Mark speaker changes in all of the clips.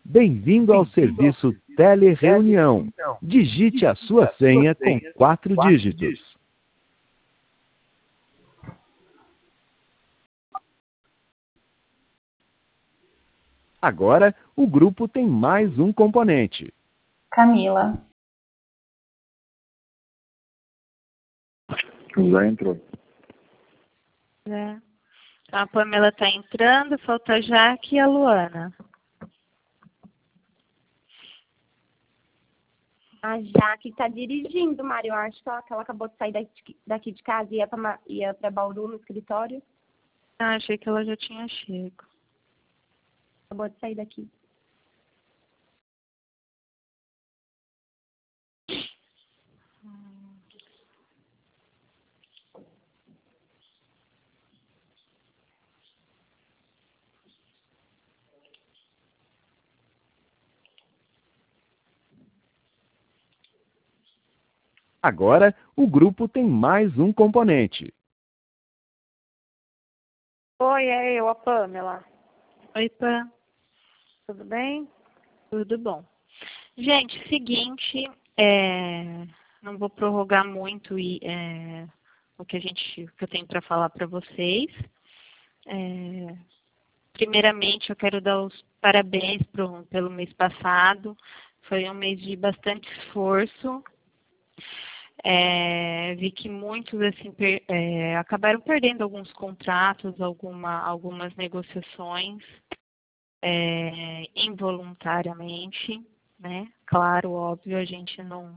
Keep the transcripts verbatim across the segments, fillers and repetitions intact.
Speaker 1: Bem-vindo ao serviço Telereunião. Digite a sua senha com quatro dígitos. Agora, o grupo tem mais um componente.
Speaker 2: Camila.
Speaker 3: Já entrou.
Speaker 4: É. Então, a Pamela está entrando, falta a Jaque e a Luana.
Speaker 5: A Jaque está dirigindo, Mário. Eu acho que ela, que ela acabou de sair daqui, daqui de casa e ia para ia para Bauru, no escritório.
Speaker 4: Ah, achei que ela já tinha chego.
Speaker 5: Acabou de sair daqui.
Speaker 1: Agora, o grupo tem mais um componente.
Speaker 6: Oi, é eu, a Pamela.
Speaker 4: Oi, Pam.
Speaker 6: Tudo bem?
Speaker 4: Tudo bom. Gente, seguinte, é, não vou prorrogar muito e, é, o que, a gente, o que eu tenho para falar para vocês. É, primeiramente, eu quero dar os parabéns pro, pelo mês passado. Foi um mês de bastante esforço. É, vi que muitos assim, per, é, acabaram perdendo alguns contratos, alguma, algumas negociações é, involuntariamente, né? Claro, óbvio, a gente não...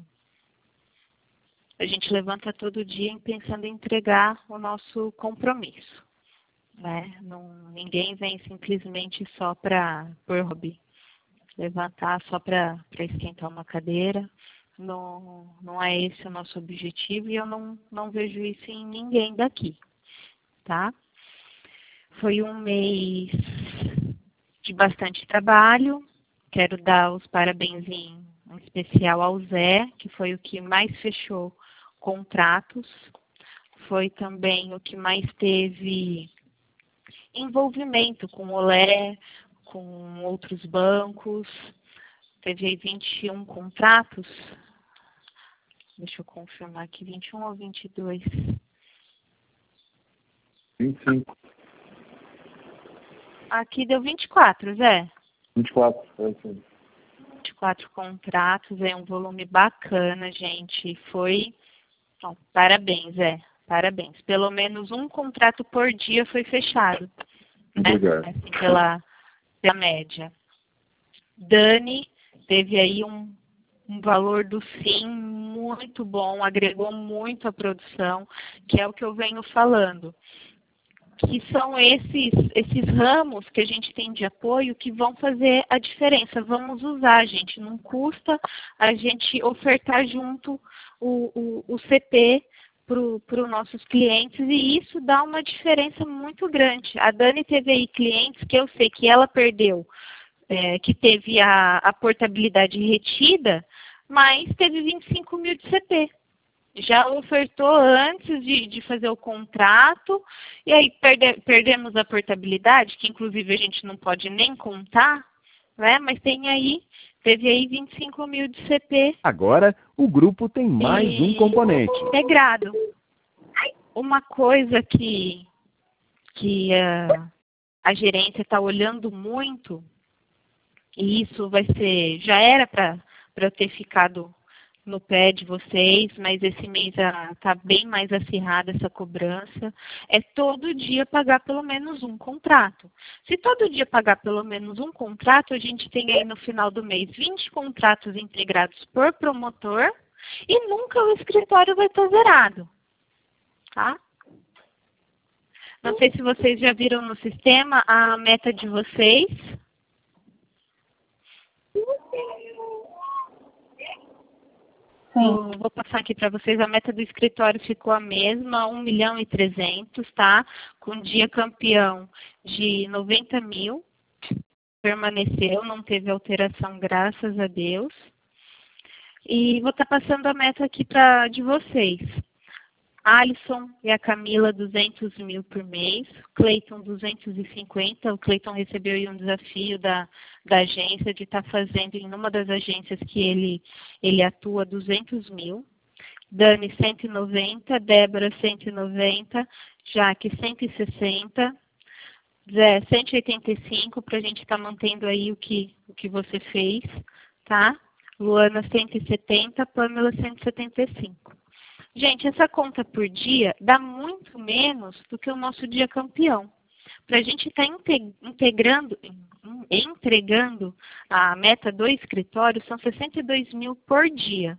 Speaker 4: A gente levanta todo dia pensando em entregar o nosso compromisso, né? Não, ninguém vem simplesmente só para, por hobby, levantar só para esquentar uma cadeira. Não, não é esse o nosso objetivo e eu não, não vejo isso em ninguém daqui, tá? Foi um mês de bastante trabalho. Quero dar os parabéns em, em especial ao Zé, que foi o que mais fechou contratos. Foi também o que mais teve envolvimento com o Olé, com outros bancos. Teve aí vinte e um contratos. Deixa eu confirmar aqui, vinte e um ou vinte e dois?
Speaker 3: vinte e cinco.
Speaker 4: Aqui deu vinte e quatro, Zé.
Speaker 3: vinte e quatro, é assim.
Speaker 4: vinte e quatro contratos, é um volume bacana, gente. Foi, ó, parabéns, Zé. Parabéns. Pelo menos um contrato por dia foi fechado.
Speaker 3: Obrigado.
Speaker 4: Né? Assim, pela, pela média. Dani teve aí um, um valor do sim muito bom, agregou muito à produção, que é o que eu venho falando. Que são esses, esses ramos que a gente tem de apoio que vão fazer a diferença. Vamos usar, gente. Não custa a gente ofertar junto o, o, o C P para os nossos clientes e isso dá uma diferença muito grande. A Dani teve aí clientes que eu sei que ela perdeu, é, que teve a, a portabilidade retida, mas teve vinte e cinco mil de C P. Já ofertou antes de, de fazer o contrato, e aí perde, perdemos a portabilidade, que inclusive a gente não pode nem contar, né? Mas tem aí, teve aí vinte e cinco mil de C P.
Speaker 1: Agora, o grupo tem mais
Speaker 4: e,
Speaker 1: um componente.
Speaker 4: Integrado. Uma coisa que, que uh, a gerência está olhando muito, e isso vai ser, já era para eu ter ficado no pé de vocês, mas esse mês está bem mais acirrada essa cobrança, é todo dia pagar pelo menos um contrato. Se todo dia pagar pelo menos um contrato, a gente tem aí no final do mês vinte contratos integrados por promotor e nunca o escritório vai estar zerado. Tá? Não sei se vocês já viram no sistema a meta de vocês.
Speaker 2: Sim.
Speaker 4: Vou passar aqui para vocês, a meta do escritório ficou a mesma, um milhão e trezentos, tá? Com dia campeão de noventa mil, permaneceu, não teve alteração, graças a Deus. E vou estar passando a meta aqui pra, de vocês. Alisson e a Camila, duzentos mil por mês. Cleiton, duzentos e cinquenta. O Cleiton recebeu aí um desafio da, da agência, de estar fazendo em uma das agências que ele, ele atua duzentos mil. Dani cento e noventa, Débora cento e noventa, Jaque cento e sessenta, Zé cento e oitenta e cinco, para a gente estar mantendo aí o que, o que você fez, tá? Luana cento e setenta, Pamela cento e setenta e cinco. Gente, essa conta por dia dá muito menos do que o nosso dia campeão. Para a gente estar integrando, entregando a meta do escritório, são sessenta e dois mil por dia.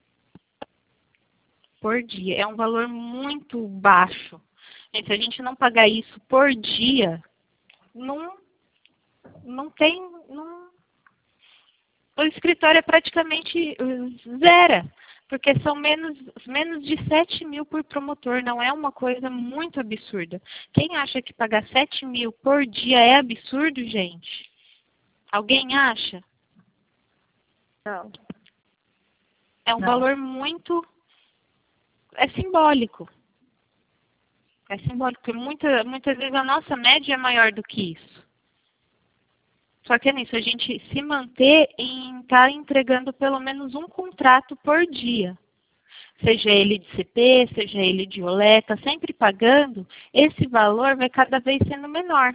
Speaker 4: Por dia. É um valor muito baixo. Gente, se a gente não pagar isso por dia, não, não tem... Não, o escritório é praticamente zero, porque são menos, menos de sete mil por promotor, não é uma coisa muito absurda. Quem acha que pagar sete mil por dia é absurdo, gente? Alguém acha?
Speaker 6: Não.
Speaker 4: É um
Speaker 6: Não.
Speaker 4: valor muito... É simbólico. É simbólico, porque muita, muitas vezes a nossa média é maior do que isso. Só que é nisso, a gente se manter em estar tá entregando pelo menos um contrato por dia. Seja ele de C P, seja ele de Olé, tá sempre pagando, esse valor vai cada vez sendo menor.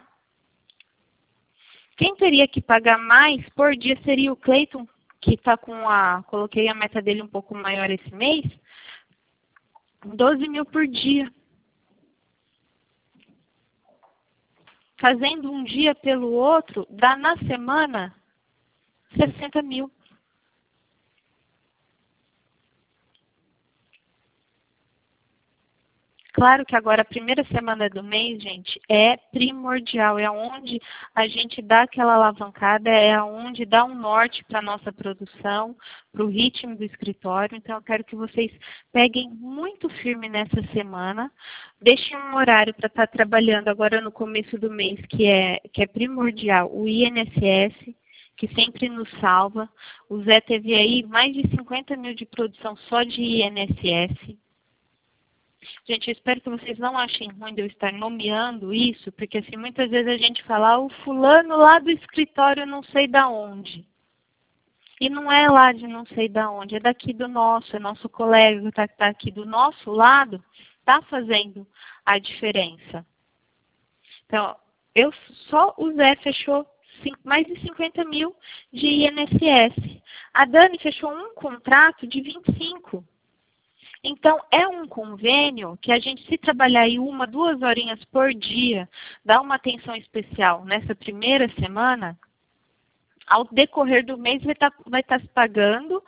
Speaker 4: Quem teria que pagar mais por dia seria o Cleiton, que está com a... Coloquei a meta dele um pouco maior esse mês, doze mil por dia. Fazendo um dia pelo outro, dá na semana sessenta mil. Claro que agora a primeira semana do mês, gente, é primordial. É onde a gente dá aquela alavancada, é onde dá um norte para a nossa produção, para o ritmo do escritório. Então, eu quero que vocês peguem muito firme nessa semana. Deixem um horário para estar trabalhando agora no começo do mês, que é, que é primordial, o I N S S, que sempre nos salva. O Zé teve aí mais de cinquenta mil de produção só de I N S S. Gente, eu espero que vocês não achem ruim de eu estar nomeando isso, porque assim, muitas vezes a gente fala, ah, o fulano lá do escritório não sei da onde. E não é lá de não sei da onde, é daqui do nosso, é nosso colega que está tá aqui do nosso lado, está fazendo a diferença. Então, eu, só o Zé fechou mais de cinquenta mil de I N S S. A Dani fechou um contrato de vinte e cinco. Então, é um convênio que a gente, se trabalhar aí uma, duas horinhas por dia, dá uma atenção especial nessa primeira semana, ao decorrer do mês vai estar vai estar se pagando.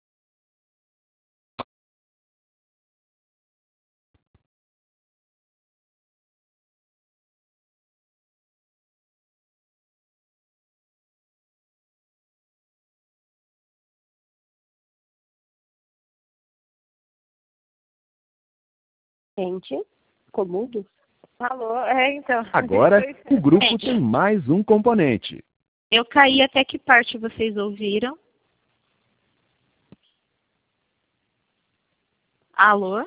Speaker 5: Gente, ficou mudo?
Speaker 6: Alô? É, então.
Speaker 1: Agora, o grupo
Speaker 4: Gente.
Speaker 1: tem mais um componente.
Speaker 4: Eu caí até que parte vocês ouviram? Alô?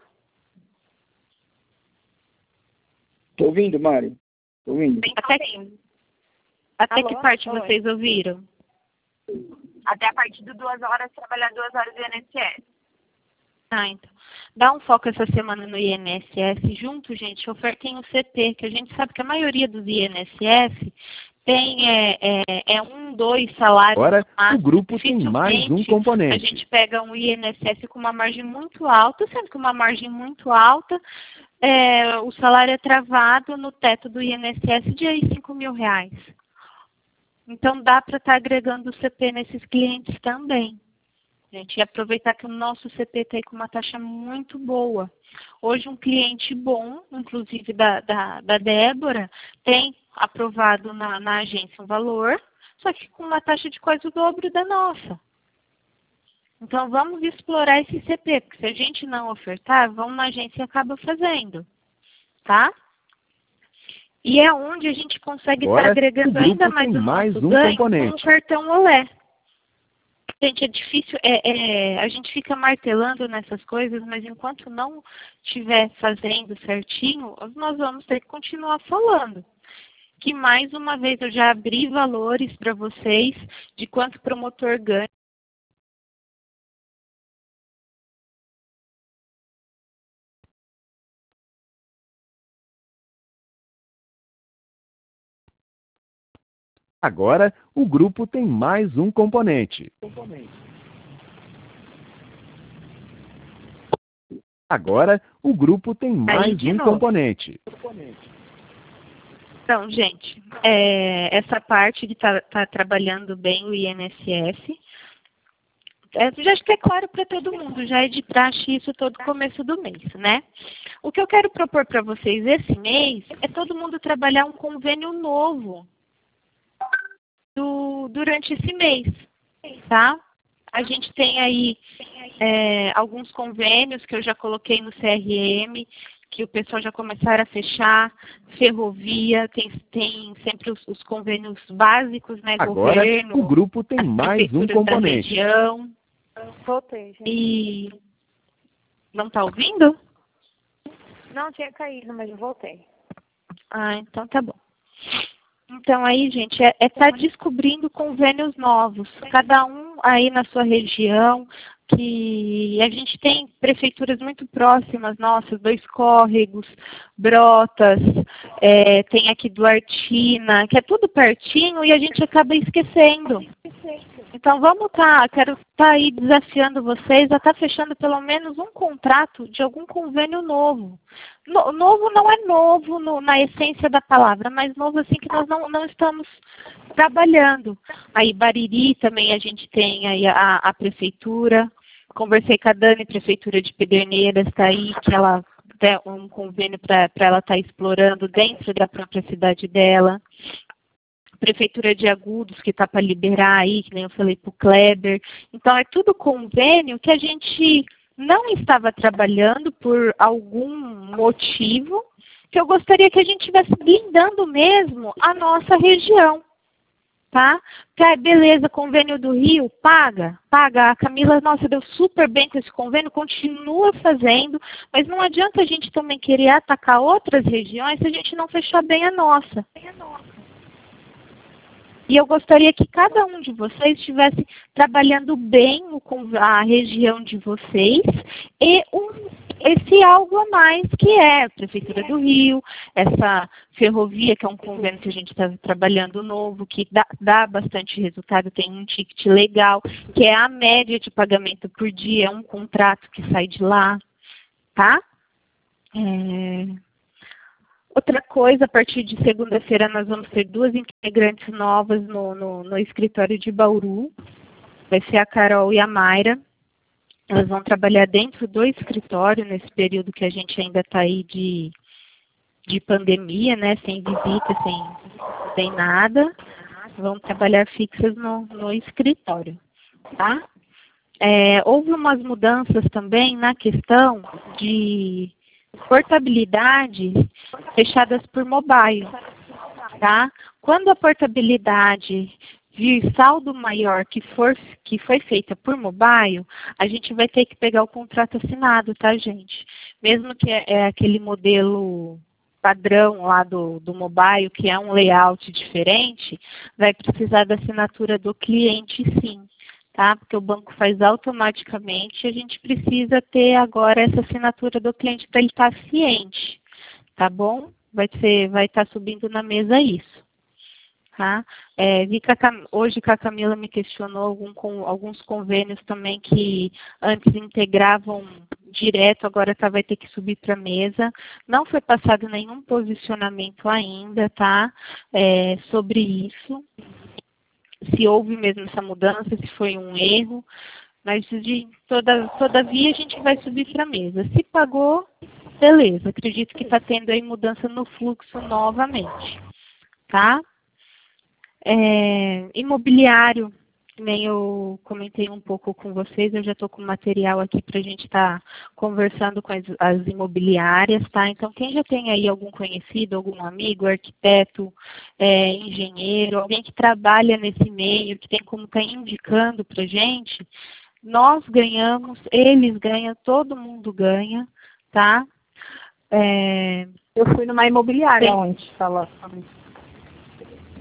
Speaker 3: Tô ouvindo, Mari? Tô ouvindo.
Speaker 4: Até, até
Speaker 5: Alô?
Speaker 4: que parte
Speaker 5: Oi.
Speaker 4: vocês ouviram?
Speaker 5: Até a partir de duas horas, trabalhar duas horas do I N S S.
Speaker 4: Ah, então. Dá um foco essa semana no I N S S. Junto, gente, ofertem o C P, que a gente sabe que a maioria dos I N S S tem é, é, é um, dois salários.
Speaker 1: Agora,
Speaker 4: máximo.
Speaker 1: o grupo tem mais um
Speaker 4: Dificilmente A
Speaker 1: componente.
Speaker 4: gente pega um I N S S com uma margem muito alta, sendo que uma margem muito alta, é, o salário é travado no teto do I N S S de aí cinco mil reais. Então, dá para estar agregando o C P nesses clientes também. Gente, e aproveitar que o nosso C P está aí com uma taxa muito boa. Hoje, um cliente bom, inclusive da, da, da Débora, tem aprovado na, na agência um valor, só que com uma taxa de quase o dobro da nossa. Então, vamos explorar esse C P, porque se a gente não ofertar, vamos na agência e acaba fazendo, tá? E é onde a gente consegue estar
Speaker 1: Agora,
Speaker 4: agregando
Speaker 1: o grupo
Speaker 4: ainda mais
Speaker 1: tem
Speaker 4: o
Speaker 1: mais
Speaker 4: nosso
Speaker 1: um
Speaker 4: ganho com
Speaker 1: componente.
Speaker 4: o cartão Olé. Gente, é difícil, é, é, a gente fica martelando nessas coisas, mas enquanto não estiver fazendo certinho, nós vamos ter que continuar falando. que mais uma vez eu já abri valores para vocês de quanto o promotor ganha.
Speaker 1: Agora, o grupo tem mais um componente. Agora, o grupo tem mais
Speaker 4: de
Speaker 1: um
Speaker 4: novo.
Speaker 1: componente.
Speaker 4: Então, gente, é, essa parte que está tá trabalhando bem o I N S S, é, já acho que é claro para todo mundo, já é de praxe isso todo começo do mês, né? O que eu quero propor para vocês esse mês é todo mundo trabalhar um convênio novo do, durante esse mês, tá? A gente tem aí é, alguns convênios que eu já coloquei no C R M, que o pessoal já começaram a fechar, ferrovia, tem, tem sempre os, os convênios básicos, né,
Speaker 1: Agora,
Speaker 4: governo,
Speaker 1: o grupo tem mais um
Speaker 4: prefeituras da
Speaker 1: componente.
Speaker 4: região.
Speaker 6: Voltei, gente.
Speaker 4: E não está ouvindo?
Speaker 6: Não tinha caído, mas eu voltei.
Speaker 4: Ah, então tá bom. Então aí, gente, é estar tá descobrindo convênios novos, cada um aí na sua região, que a gente tem prefeituras muito próximas, nossas, Dois Córregos, Brotas, é, tem aqui Duartina, que é tudo pertinho e a gente acaba esquecendo. Então vamos tá, quero estar tá aí desafiando vocês a estar tá fechando pelo menos um contrato de algum convênio novo. No, novo não é novo no, na essência da palavra, mas novo assim que nós não, não estamos trabalhando. Aí Bariri também a gente tem aí a, a prefeitura. Conversei com a Dani, prefeitura de Pederneiras, está aí, que ela tem um convênio para ela estar tá explorando dentro da própria cidade dela. Prefeitura de Agudos, que está para liberar aí, que nem eu falei para o Kleber. Então, é tudo convênio que a gente não estava trabalhando por algum motivo, que eu gostaria que a gente estivesse blindando mesmo a nossa região. Tá? Tá, beleza, convênio do Rio, paga, paga. A Camila, nossa, deu super bem com esse convênio, continua fazendo, mas não adianta a gente também querer atacar outras regiões se a gente não fechar bem a nossa. E eu gostaria que cada um de vocês estivesse trabalhando bem a região de vocês e um, esse algo a mais que é a Prefeitura do Rio, essa ferrovia, que é um convênio que a gente está trabalhando novo, que dá, dá bastante resultado, tem um ticket legal, que é a média de pagamento por dia, é um contrato que sai de lá, tá? É... Outra coisa, a partir de segunda-feira nós vamos ter duas integrantes novas no, no, no escritório de Bauru. Vai ser a Carol e a Mayra. Elas vão trabalhar dentro do escritório nesse período que a gente ainda está aí de, de pandemia, né? Sem visita, sem, sem nada. Vão trabalhar fixas no, no escritório, tá? É, houve umas mudanças também na questão de portabilidade fechadas por mobile, tá? Quando a portabilidade vir saldo maior que, for, que foi feita por mobile, a gente vai ter que pegar o contrato assinado, tá, gente? Mesmo que é, é aquele modelo padrão lá do, do mobile, que é um layout diferente, vai precisar da assinatura do cliente, sim. Tá? Porque o banco faz automaticamente e a gente precisa ter agora essa assinatura do cliente para ele estar ciente, tá bom? Vai ser, vai estar subindo na mesa isso, tá? É, vi que a Cam... Hoje que a Camila me questionou algum, com, alguns convênios também que antes integravam direto, agora tá, vai ter que subir para a mesa. Não foi passado nenhum posicionamento ainda, tá? É, sobre isso. Se houve mesmo essa mudança, se foi um erro, mas de toda, todavia a gente vai subir para a mesa. Se pagou, beleza, acredito que está tendo aí mudança no fluxo novamente, tá? É, imobiliário, nem eu comentei um pouco com vocês, eu já estou com material aqui para a gente estar tá conversando com as, as imobiliárias, tá? Então, quem já tem aí algum conhecido, algum amigo, arquiteto, é, engenheiro, alguém que trabalha nesse meio, que tem como estar tá indicando para a gente, nós ganhamos, eles ganham, todo mundo ganha, tá? É,
Speaker 6: eu fui numa imobiliária
Speaker 4: tem...
Speaker 6: onde estava.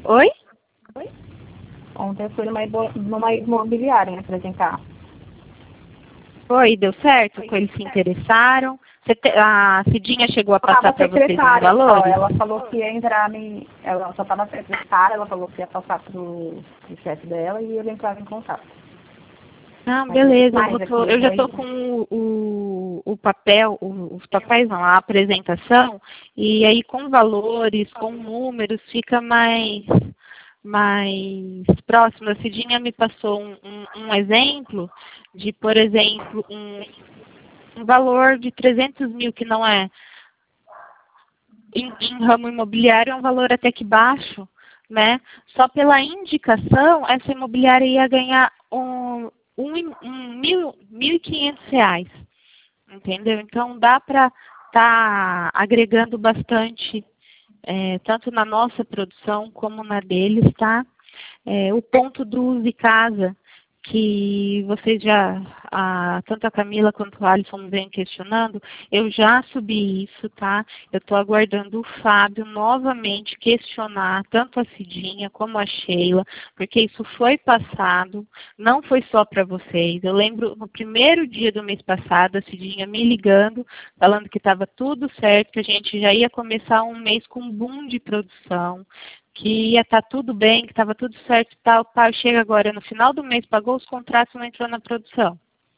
Speaker 4: Oi?
Speaker 2: Ontem eu fui numa, ibo- numa imobiliária me apresentar.
Speaker 4: Foi, deu certo? Que eles se interessaram? Você te- a Cidinha chegou a passar
Speaker 2: Tava
Speaker 4: para vocês os
Speaker 2: secretária só,
Speaker 4: valores?
Speaker 2: ela falou que ia entrar em. Ela só estava secretária, ela falou que ia passar pro, pro chefe dela e ele entrava em contato.
Speaker 4: Ah,
Speaker 2: Mas
Speaker 4: beleza.
Speaker 2: mais
Speaker 4: Eu, tô-
Speaker 2: aqui,
Speaker 4: eu já
Speaker 2: foi-
Speaker 4: estou com o, o, o papel, o- os papéis não, a apresentação, e aí com valores, com números, fica mais, mais próximo. A Cidinha me passou um, um, um exemplo de, por exemplo, um, um valor de trezentos mil, que não é, em, em ramo imobiliário, é um valor até que baixo, né? Só pela indicação, essa imobiliária ia ganhar um, um, e- um mil, mil e quinhentos reais, entendeu? Então, dá para estar agregando bastante, é, tanto na nossa produção como na deles, tá? É, o ponto do Use Casa, que vocês já, a, tanto a Camila quanto o Alisson vem questionando, eu já subi isso, tá? Eu estou aguardando o Fábio novamente questionar tanto a Cidinha como a Sheila, porque isso foi passado, não foi só para vocês. Eu lembro no primeiro dia do mês passado, a Cidinha me ligando, falando que estava tudo certo, que a gente já ia começar um mês com um boom de produção, que ia estar tudo bem, que estava tudo certo e tal. Pá, chega agora no final do mês, pagou os contratos e não entrou na produção.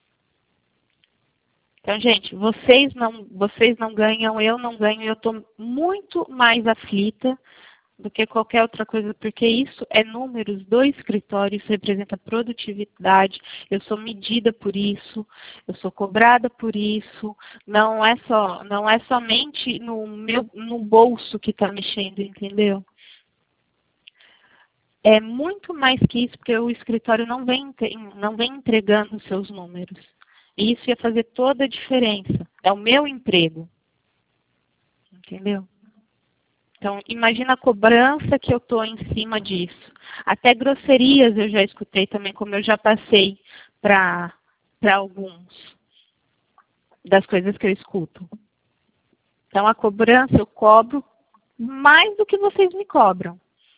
Speaker 4: Então, gente, vocês não, vocês não ganham, eu não ganho, eu estou muito mais aflita do que qualquer outra coisa, porque isso é números do escritório, isso representa produtividade, eu sou medida por isso, eu sou cobrada por isso, não é só, não é somente no meu, no bolso que está mexendo, entendeu? É muito mais que isso, porque o escritório não vem, não vem entregando os seus números. E isso ia fazer toda a diferença. É o meu emprego. Entendeu? Então, imagina a cobrança que eu estou em cima disso. Até grosserias eu já escutei também, como eu já passei para para alguns das coisas que eu escuto. Então, a cobrança eu cobro mais do que vocês me cobram.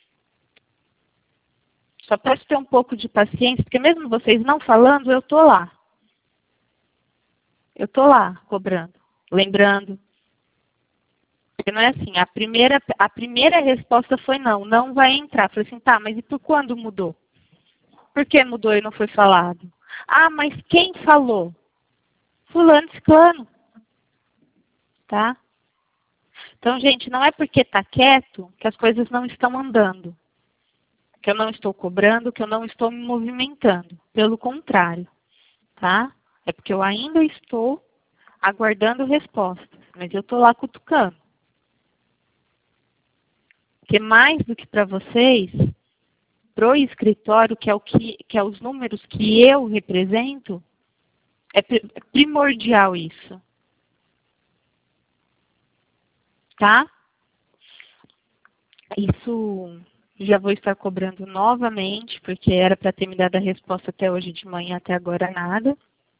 Speaker 4: Só peço ter um pouco de paciência, porque mesmo vocês não falando, eu estou lá. Eu estou lá, cobrando, lembrando. Porque não é assim, a primeira, a primeira resposta foi não, não vai entrar. Falei assim, tá, mas e por quando mudou? Por que mudou e não foi falado? Ah, mas quem falou? Fulano, ciclano. Tá? Então, gente, não é porque está quieto que as coisas não estão andando. Que eu não estou cobrando, que eu não estou me movimentando. Pelo contrário, tá? É porque eu ainda estou aguardando respostas, mas eu estou lá cutucando. Porque mais do que para vocês, para o escritório, que é, o que, que é os números que eu represento, é primordial isso. Tá? Isso já vou estar cobrando novamente, porque era para ter me dado a resposta até hoje de manhã, até agora nada.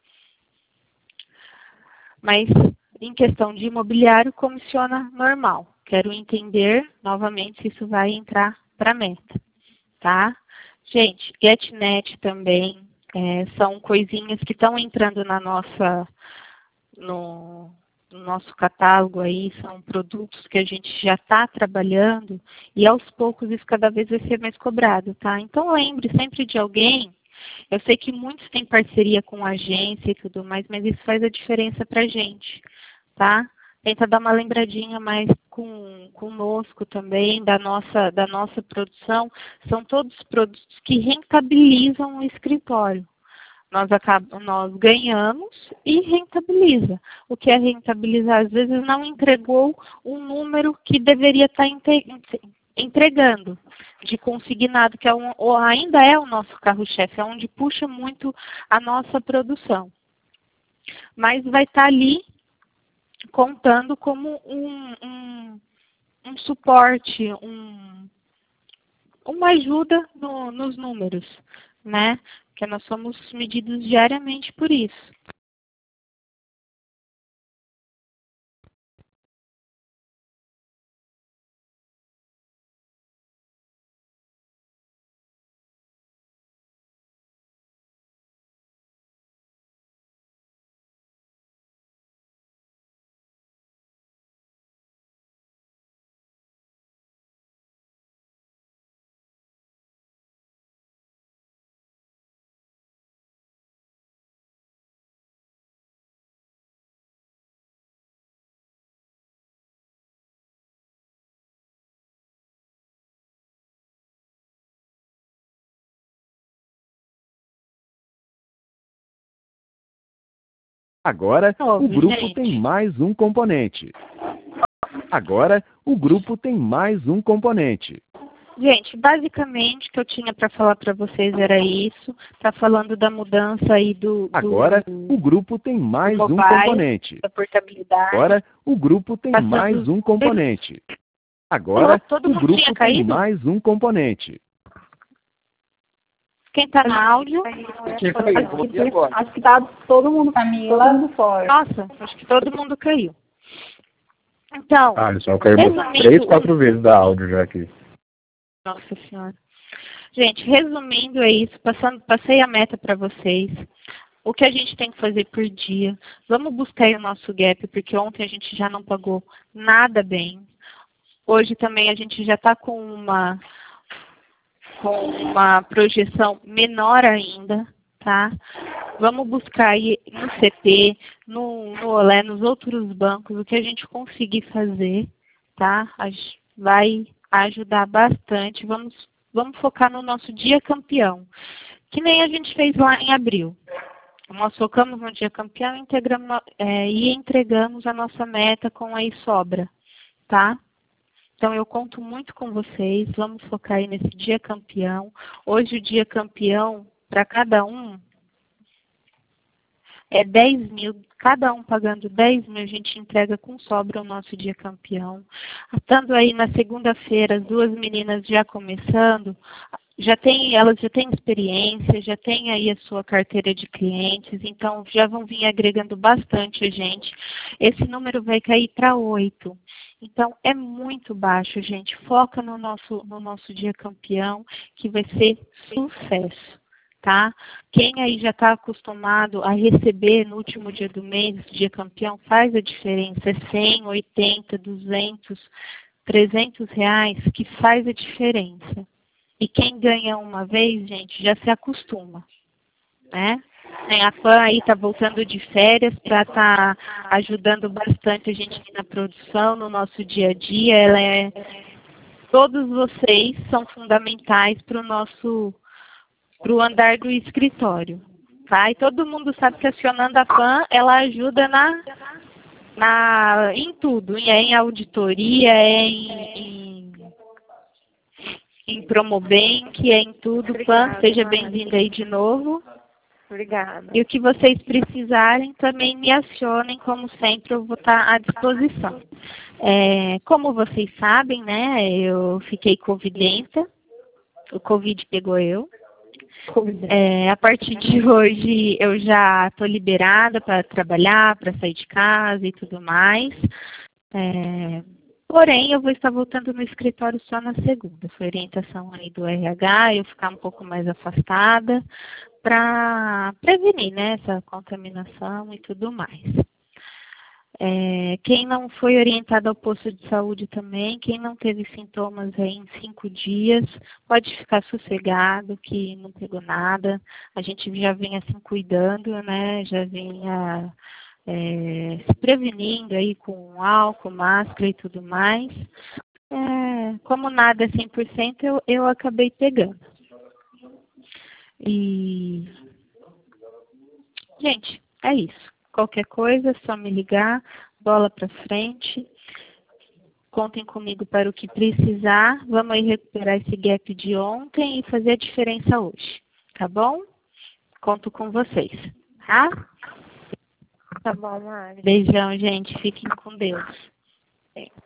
Speaker 4: Mas, em questão de imobiliário, comissiona normal. Quero entender, novamente, se isso vai entrar para a meta. Tá? Gente, GetNet também é, são coisinhas que estão entrando na nossa, no, no nosso catálogo aí, são produtos que a gente já está trabalhando e aos poucos isso cada vez vai ser mais cobrado, tá? Então lembre sempre de alguém. Eu sei que muitos têm parceria com agência e tudo mais, mas isso faz a diferença para a gente, tá? Tenta dar uma lembradinha mais com, conosco também, da nossa, da nossa produção. São todos produtos que rentabilizam o escritório. Nós, acab nós ganhamos e rentabiliza. O que é rentabilizar? Às vezes não entregou um número que deveria estar entregando de consignado, que é um, ou ainda é o nosso carro-chefe, é onde puxa muito a nossa produção. Mas vai estar ali contando como um, um, um suporte, um, uma ajuda no, nos números, né? Porque nós somos medidos diariamente por isso.
Speaker 1: Agora, o
Speaker 4: Ouve,
Speaker 1: grupo
Speaker 4: gente.
Speaker 1: tem mais um componente. Agora, o grupo tem mais um componente.
Speaker 4: Gente, basicamente o que eu tinha para falar para vocês era isso. Tá falando da mudança aí do, do
Speaker 1: Agora, o grupo tem mais um
Speaker 4: mobile,
Speaker 1: componente.
Speaker 4: da portabilidade.
Speaker 1: Agora, o grupo tem
Speaker 4: Passando
Speaker 1: mais um
Speaker 4: os-
Speaker 1: componente. Agora,
Speaker 4: Todo
Speaker 1: o
Speaker 4: mundo
Speaker 1: grupo
Speaker 4: tinha
Speaker 1: tem
Speaker 4: caído?
Speaker 1: mais um componente.
Speaker 4: Quem tá no áudio?
Speaker 3: Tinha caído,
Speaker 2: Acho
Speaker 3: voltei
Speaker 2: que,
Speaker 3: agora.
Speaker 2: acho que tá todo mundo, todo mundo fora.
Speaker 4: Nossa, acho que todo mundo caiu. Então,
Speaker 7: Ah, ele só caiu
Speaker 4: resumindo,
Speaker 7: três, quatro vezes da áudio já aqui.
Speaker 4: Nossa Senhora. Gente, resumindo é isso. Passando, passei a meta para vocês. O que a gente tem que fazer por dia. Vamos buscar aí o nosso gap, porque ontem a gente já não pagou nada bem. Hoje também a gente já está com uma, com uma projeção menor ainda, tá? Vamos buscar aí no C P, no, no Olé, nos outros bancos, o que a gente conseguir fazer, tá? A gente vai ajudar bastante. Vamos, vamos focar no nosso dia campeão, que nem a gente fez lá em abril. Nós focamos no dia campeão integramos, é, e entregamos a nossa meta com aí sobra, tá? Então, eu conto muito com vocês. Vamos focar aí nesse dia campeão. Hoje, o dia campeão, para cada um, é dez mil. Cada um pagando dez mil, a gente entrega com sobra o nosso dia campeão. Estando aí na segunda-feira, as duas meninas já começando, já tem, elas já têm experiência, já têm aí a sua carteira de clientes, então já vão vir agregando bastante a gente. Esse número vai cair para oito. Então, é muito baixo, gente. Foca no nosso, no nosso dia campeão, que vai ser sucesso, tá? Quem aí já está acostumado a receber no último dia do mês, dia campeão, faz a diferença. É cem, oitenta, duzentos, trezentos reais que faz a diferença. E quem ganha uma vez, gente, já se acostuma, né? A Pan aí está voltando de férias para estar tá ajudando bastante a gente na produção, no nosso dia a dia. Ela é, todos vocês são fundamentais para o nosso, para o andar do escritório, tá? E todo mundo sabe que acionando a Pan, ela ajuda na, na, em tudo, é em auditoria, é em, em, em Promobank, é em tudo.
Speaker 6: Obrigada,
Speaker 4: Pan, seja
Speaker 6: Mari.
Speaker 4: bem-vinda aí de novo.
Speaker 6: Obrigada.
Speaker 4: E o que vocês precisarem, também me acionem, como sempre, eu vou estar à disposição. É, como vocês sabem, né, eu fiquei covidenta, o Covid pegou eu. É, a partir de hoje eu já estou liberada para trabalhar, para sair de casa e tudo mais. É, porém, eu vou estar voltando no escritório só na segunda. Foi orientação aí do R H, eu ficar um pouco mais afastada, para prevenir, né, essa contaminação e tudo mais. É, quem não foi orientado ao posto de saúde também, quem não teve sintomas aí em cinco dias, pode ficar sossegado que não pegou nada. A gente já vem assim cuidando, né, já vinha é, se prevenindo aí com álcool, máscara e tudo mais. É, como nada é cem por cento, eu, eu acabei pegando. E, gente, é isso. Qualquer coisa, é só me ligar, bola para frente. Contem comigo para o que precisar. Vamos aí recuperar esse gap de ontem e fazer a diferença hoje. Tá bom? Conto com vocês, tá?
Speaker 6: Tá bom, Mari.
Speaker 4: Beijão, gente. Fiquem com Deus.
Speaker 6: Sim.